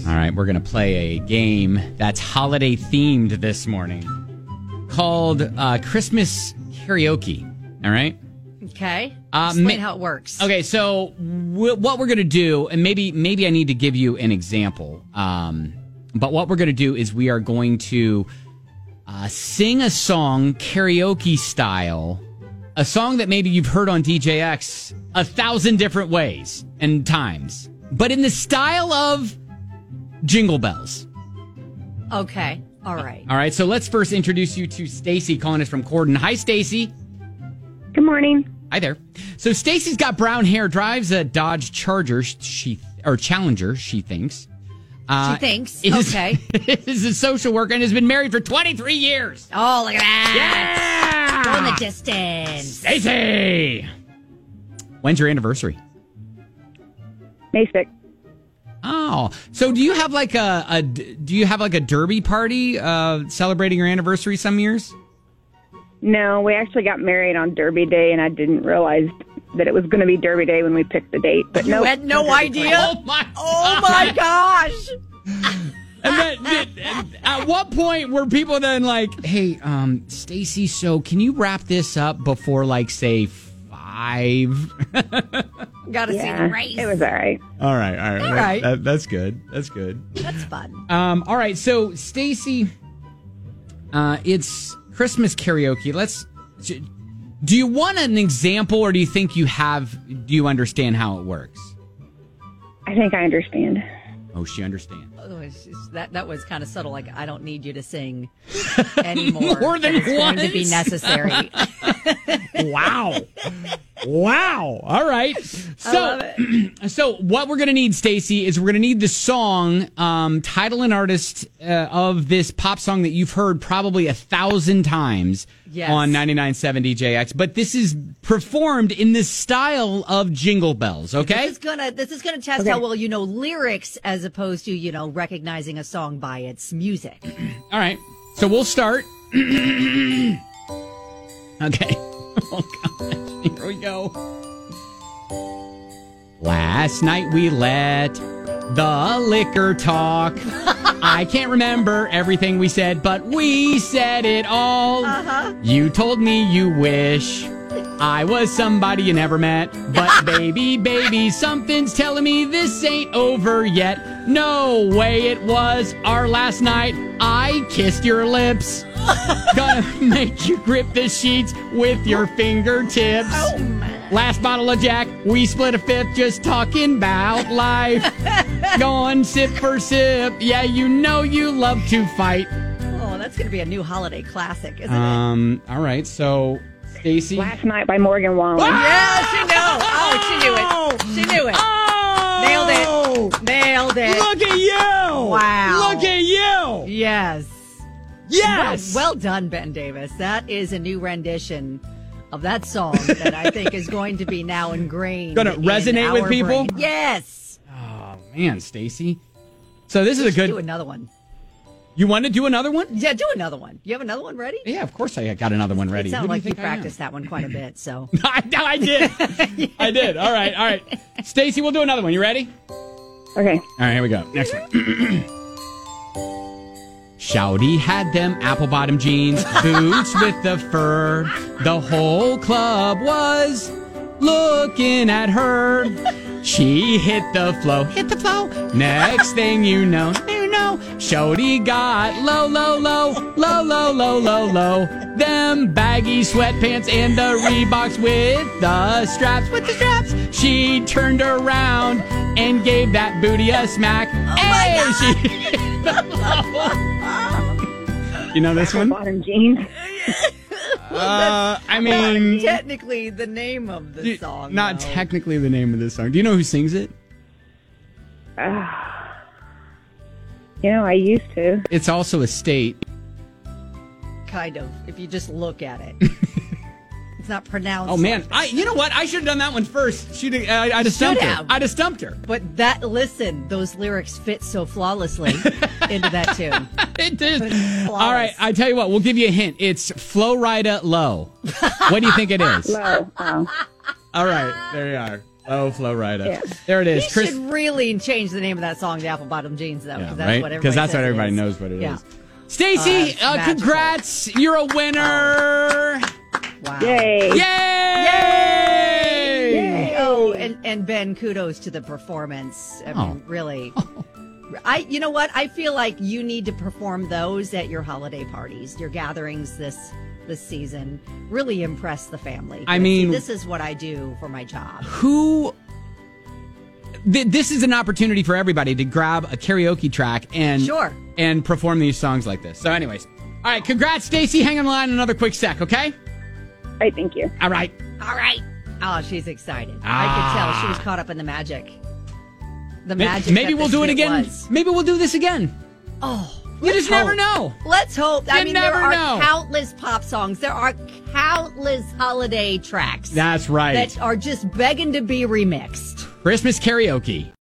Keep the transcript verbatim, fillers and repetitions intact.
All right, we're going to play a game that's holiday themed this morning called uh, Christmas Karaoke. All right? Okay. Uh, Explain ma- how it works. Okay, so w- what we're going to do, and maybe maybe I need to give you an example, um, but what we're going to do is we are going to uh, sing a song karaoke style, a song that maybe you've heard on D J X a thousand different ways and times, but in the style of Jingle Bells. Okay. All right. All right, so let's first introduce you to Stacy calling us from Corden. Hi, Stacy. Good morning. Hi there. So Stacy's got brown hair, drives a Dodge Charger, she or Challenger, she thinks. Uh, she thinks. Is, Okay. Is a social worker and has been married for twenty-three years. Oh, look at that. Yeah! Go in the distance. Stacy! When's your anniversary? May sixth. Oh, so do you have like a, a do you have like a derby party uh, celebrating your anniversary some years? No, we actually got married on Derby Day, and I didn't realize that it was going to be Derby Day when we picked the date. But no, You had no idea? Oh my! Oh, my gosh. And then, then, at what point were people then like, "Hey, um, Stacy, so can you wrap this up before like say five?" Got to see yeah, the race. it was all right. All right, all right, All right. That, that's good. That's good. That's fun. Um, all right, so Stacy, uh, it's Christmas karaoke. Let's. Do you want an example, or do you think you have? Do you understand how it works? I think I understand. Oh, she understands. Oh, it's just- that that was kind of subtle. Like, I don't need you to sing anymore. More than it's going to once? be necessary. Wow. Wow. All right. So, so what we're going to need, Stacy, is we're going to need the song, um, title and artist uh, of this pop song that you've heard probably a thousand times Yes. on ninety-nine point seven D J X. But this is performed in the style of Jingle Bells, okay? This is gonna this is gonna test Okay. how well you know lyrics as opposed to, you know, recognizing a song by its music. All right. So we'll start. Okay. Oh, gosh. Here we go. Last night we let the liquor talk. I can't remember everything we said, but we said it all. Uh-huh. You told me you wish I was somebody you never met. But baby, baby, something's telling me this ain't over yet. No way it was our last night. I kissed your lips. Gonna make you grip the sheets with your fingertips. Oh, man. Last bottle of Jack, we split a fifth just talking about life. Going sip for sip. Yeah, you know you love to fight. Oh, that's gonna be a new holiday classic, isn't Um, all right, so Stacy. Last Night by Morgan Wallen. it? Yeah, she knew. Oh, she knew it. She knew it. Oh! Nailed it. Nailed it. Look at you! Wow. Look at you! Yes. Yes! Well, well done, Ben Davis. That is a new rendition of that song that I think is going to be now ingrained. Gonna in resonate with our people? brain. Yes. Oh, man, Stacy. So this is a Do good... another one. You want to do another one? Yeah, do another one. You have another one ready? Yeah, of course I got another one ready. It Who sounded do like you think I am? practiced that one quite a bit, so. I, I did. I did. All right, all right. Stacy, we'll do another one. You ready? Okay. All right, here we go. Next one. Shouty had them apple-bottom jeans, boots with the fur. The whole club was looking at her. She hit the flow, hit the flow. Next thing you know, you know, Shouty got low, low, low, low, low, low, low, low. Them baggy sweatpants and the Reeboks with the straps, with the straps. She turned around and gave that booty a smack. Hey, she hit the flow. You know this one? Bottom jeans. Uh, I mean, Technically, the name of the d- song. not though. technically the name of this song. Do you know who sings it? Uh, you know, I used to. It's also a state. Kind of, if you just look at it. It's not pronounced. Oh man, like I you know what? I should have done that one first. She'd uh, I'd have Should stumped her. have. I'd have stumped her. But that, listen, those lyrics fit so flawlessly into that tune. It is. Flawless. All right, I tell you what. We'll give you a hint. It's Flo Rida Low. What do you think it is? Low. Oh. All right, there you are. Oh, Flo Rida. Yeah. There it is. He Chris, should really change the name of that song to Apple Bottom Jeans, though. yeah, Because that's right? what everybody Because that's says what it everybody is. knows what it Yeah. is. Stacy, Uh, uh, magical. congrats. You're a winner. Wow. Yay. Yay! Yay. Oh, and, and Ben, kudos to the performance. I mean, Oh. really. I, you know what? I feel like you need to perform those at your holiday parties, your gatherings this this season. Really impress the family. I See, mean- this is what I do for my job. Who... Th- this is an opportunity for everybody to grab a karaoke track and Sure. and perform these songs like this. So anyways, all right, congrats, Stacy. Hang on the line another quick sec, okay? All right, thank you. All right. All right. Oh, she's excited. I Ah. could tell she was caught up in the magic. The Ma- magic. Maybe that we'll this do it hit again. was. Maybe we'll do this again. Oh, You just never hope. know. Let's hope. I You mean, never there are know. countless pop songs. There are countless holiday tracks That's right. that are just begging to be remixed. Christmas karaoke.